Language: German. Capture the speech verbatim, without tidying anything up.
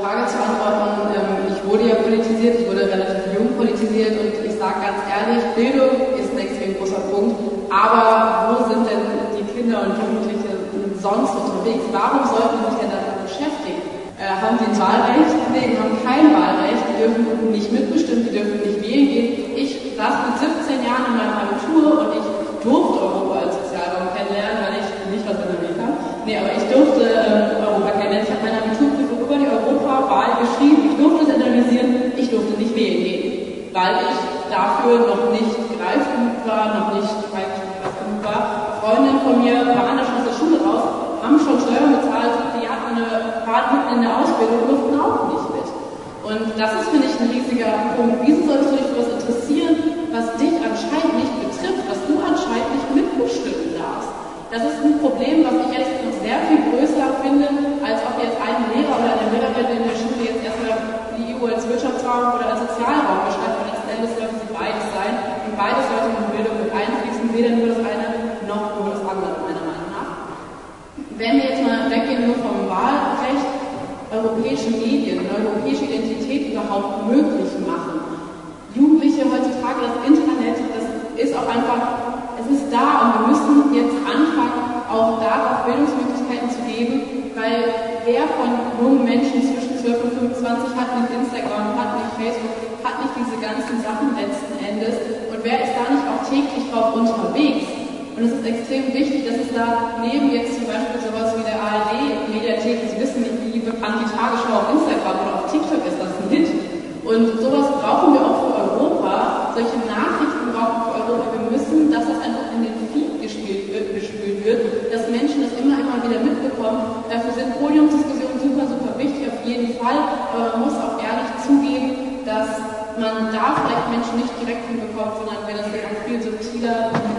Frage zu antworten, ähm, ich wurde ja politisiert, ich wurde relativ jung politisiert und ich sage ganz ehrlich, Bildung ist ein extrem großer Punkt, aber wo sind denn die Kinder und Jugendliche sonst unterwegs? Warum sollten sie sich denn damit beschäftigen? Äh, haben die ein Wahlrecht? Nee, die haben kein Wahlrecht, die dürfen nicht mitbestimmen, die dürfen nicht wählen gehen. Ich saß mit siebzehn Jahren in meinem Abitur und ich durfte Europa als Sozialraum kennenlernen, weil ich nicht aus Amerika, nee, aber ich durfte äh, Europa kennenlernen. Ich habe meine Abiturprüfung über die Europawahl geschrieben, ich durfte es analysieren, ich durfte nicht wählen gehen, weil ich dafür noch nicht reif genug war, noch nicht reif genug war. Freundinnen von mir waren da schon aus der Schule raus, haben schon Steuern bezahlt, die hatten eine Fahrt mitten in der Ausbildung, durften auch nicht mit. Und das ist, finde ich, ein riesiger Punkt. Wieso solltest du dich für was interessieren, was dich anscheinend nicht betrifft, was du anscheinend nicht mitbestimmen darfst? Das ist ein Problem, was ich jetzt noch sehr viel größer finde, als ob jetzt ein Lehrer oder eine Lehrerin in der Schule jetzt erstmal die E U als Wirtschaftsraum oder als Sozialraum beschreibt, weil letzten Endes sollte sie beides sein. Und beides sollte in die Bildung mit einfließen, weder nur das eine noch nur das andere, meiner Meinung nach. Wenn wir jetzt mal weggehen nur vom Wahlrecht, europäische Medien, europäische Identität überhaupt möglich machen. Jugendliche heutzutage, das Internet, das ist auch einfach, es ist da und wir müssen jetzt anfangen, auch darauf Bildungsmöglichkeiten zu geben, weil wer von jungen Menschen zwischen zwölf und fünfundzwanzig hat nicht Instagram, hat nicht Facebook, hat nicht diese ganzen Sachen letzten Endes und wer ist da nicht auch täglich drauf unterwegs? Und es ist extrem wichtig, dass es da neben jetzt zum Beispiel sowas wie der A R D-Mediathek, Sie wissen nicht, wie bekannt die Tagesschau auf Instagram oder auf TikTok ist, das ist ein Hit. Und sowas brauchen wir auch für Europa, solche Nachrichten brauchen wir für Europa. Wir müssen, dass das einfach in den Feed gespielt wird, gespült wird, dass Menschen das immer, immer wieder mitbekommen. Dafür sind Podiumsdiskussionen super, super wichtig, auf jeden Fall. Aber man muss auch ehrlich zugeben, dass man da vielleicht Menschen nicht direkt hinbekommt, sondern wenn das viel subtiler